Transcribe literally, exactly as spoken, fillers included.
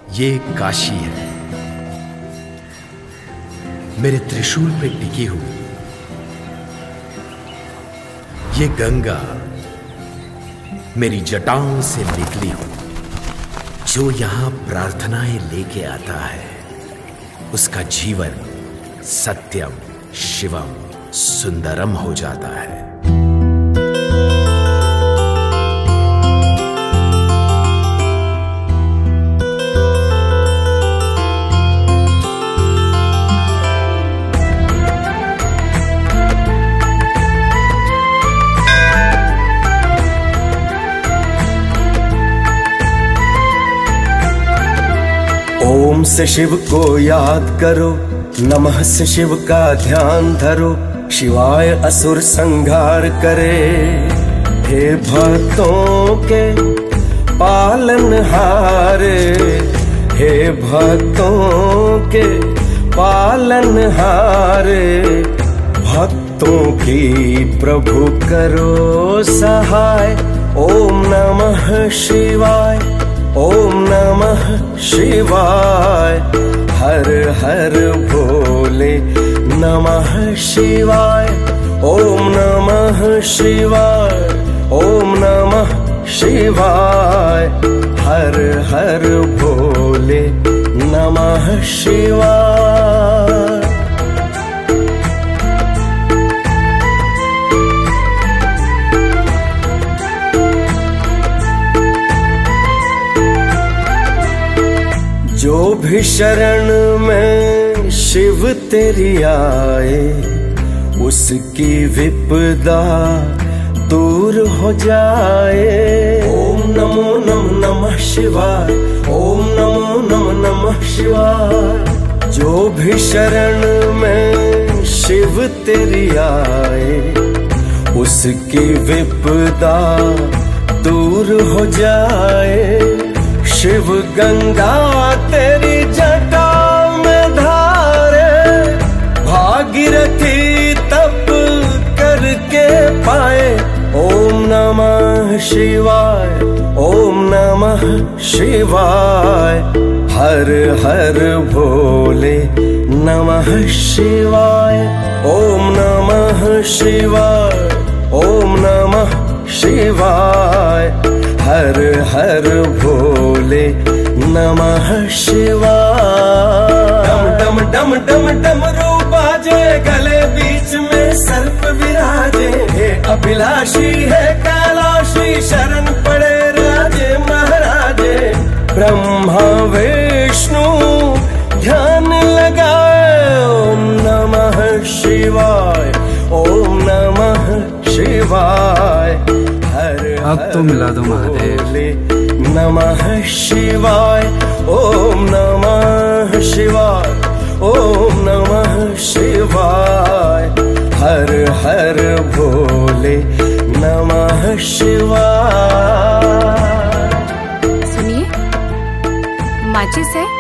ये काशी है, मेरे त्रिशूल पे टिकी हुई। ये गंगा मेरी जटाओं से निकली हुई। जो यहां प्रार्थनाएं लेके आता है उसका जीवन सत्यम शिवम सुंदरम हो जाता है। ओम से शिव को याद करो, नमः से शिव का ध्यान धरो, शिवाय असुर संहार करे। हे भक्तों के पालनहारे, हे भक्तों के पालनहारे, भक्तों की प्रभु करो सहाय। ओम नमः शिवाय, ओम नमः शिवाय, हर हर भोले नमः शिवाय। ओम नमः शिवाय, ओम नमः शिवाय, हर हर भोले नमः शिवाय। जो भी शरण में शिव तेरी आए, उसकी विपदा दूर हो जाए। ओम नमो नमः नमः शिवाय, ओम नमो नमः नमः शिवाय। जो भी शरण में शिव तेरी आए, उसकी विपदा दूर हो जाए। शिव गंगा तेरी जटा में धारे, भागीरथी तप करके पाए। ओम नमः शिवाय, ओम नमः शिवाय, हर हर भोले नमः शिवाय। ओम नमः शिवाय, ओम नमः शिवाय, हर हर भोले नमः शिवाय। डम डम डम डम डमरू बाजे, गले बीच में सर्प विराजे। हे अभिलाषी है कैलाशी, शरण पड़े राजे महाराजे। ब्रह्मा विष्णु ध्यान लगाए। ओम नमः शिवाय, ओम नमः शिवाय, अब तो मिला दो महादेव। नमः शिवाय, ओम नमः शिवाय, ओम नमः शिवाय, हर हर भोले नमः शिवाय। सुनिए, माचिस है?